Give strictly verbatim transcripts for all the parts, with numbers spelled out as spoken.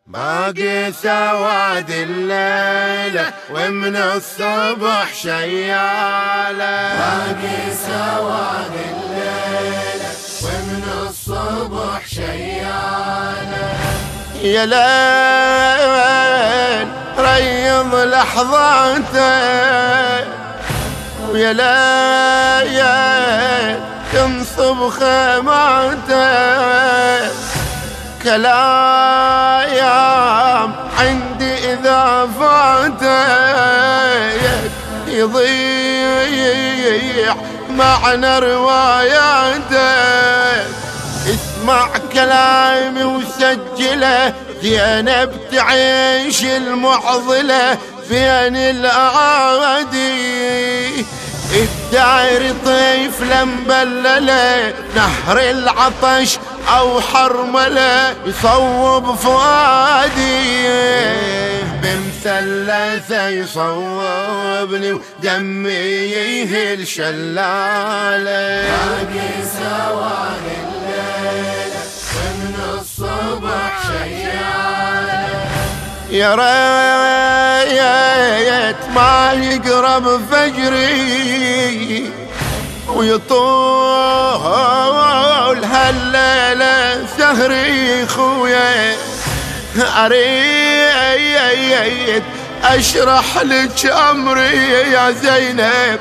باقي سواد الليلة ومن الصبح شيالة. باقي سواد الليلة ومن الصبح شيالة. يا ليل ريض لحظاته ويا ليل تنصب خيماته. كلايام عندي إذا فاتك يضيع معنى رواياتك. اسمع كلامي وسجله، زينب تعيش المعضلة بين الأعادي. الداير طيف لمبلله، نهر العطش أو حرمله يصوب فؤادي. بمثلثه يصوبني ودمي يهل شلالة. باقي سواد الليلة ومن الصبح شيالة. يا ريت ما يقرب فجري ويطول هالليلة سهري خويا. أريد أشرح لك أمري يا زينب،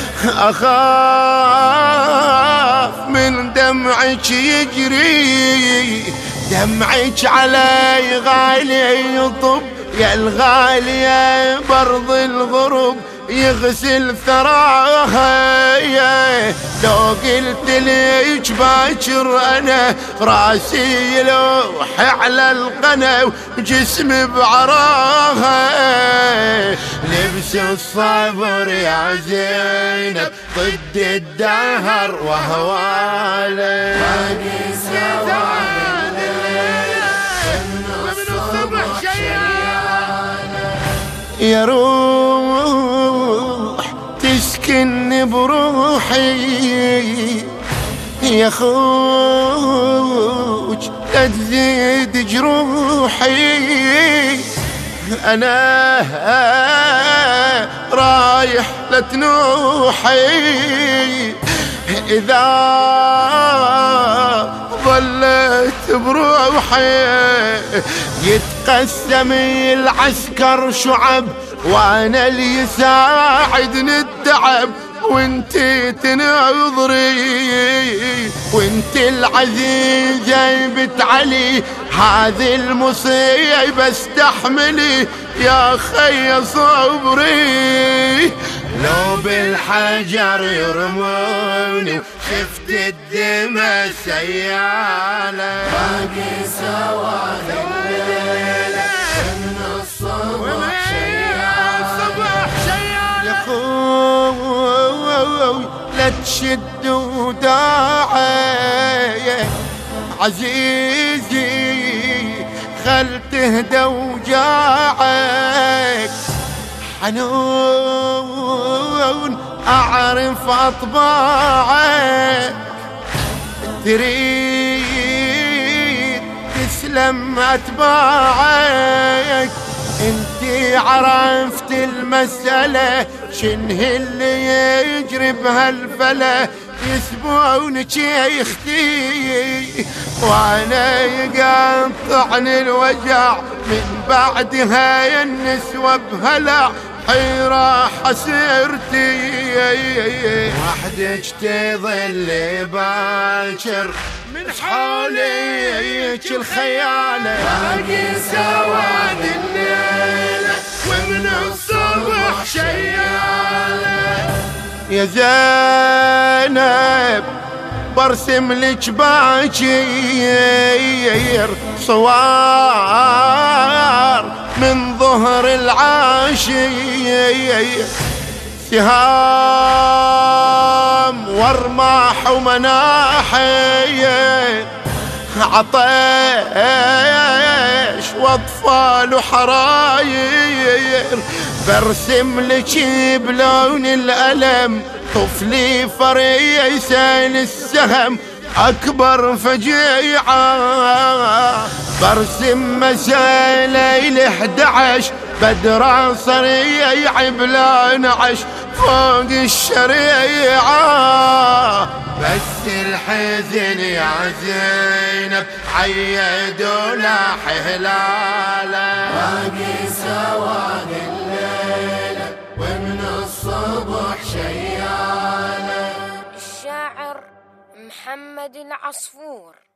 أخاف من دمعك يجري. دمعك علي غالي يطب يا الغالية، برض الغرب يغسل ثراها. لو قلت ليش باكر انا راسي يلوح على القنا وجسمي بعراها. لبس الصبر يا زينب ضد الدهر وهواله. باقي سواد الليلة ومن الصبح شيالة. يا روح تسكن بروحي، يا خوج لا تزيد جروحي. أنا رايح لتنوحي، إذا ظلت بروحي يتقسم العسكر شعب، وانا اللي يساعدني التعب وانتي تنظري. وانتي العزيزة بنت علي، هذه المصيبة استحملي يا خي صبري. لو بالحجر يرموني وشفت الدمى سيالة. باقي سواد الليلة ومن الصبح شيالة. يا خوي لا تشد وداعي عزيزي، خل تهدى وجاعك. حنون أعرف أطباعك، تريد تسلم أتباعك. انتي عرفت المسألة، شنه اللي يجري بهالفلا. يسبونك يا اختي وانا يقطعني الوجع، من بعدها يا النسوة بهلع حيرة حسيرتي. وحدك تظل باكر من حولك الخيالة. باقي سواد الليلة ومن الصبح شيالة. يا زينب برسم لك باكر صوار من ظهر العاشير. سهام ورماح ومناحي، عطيش واطفال وحراير. برسم لك بلون الألم طفلي فريسان السهم، أكبر فجيعة برسم مساء ليل احد عشر بدر صرية يعب لا نعش فوق الشريعة. بس الحزن يا زينب عيدوا لا حلاله باقي سواد الليلة ومن الصبح شيالة. الشاعر محمد العصفور.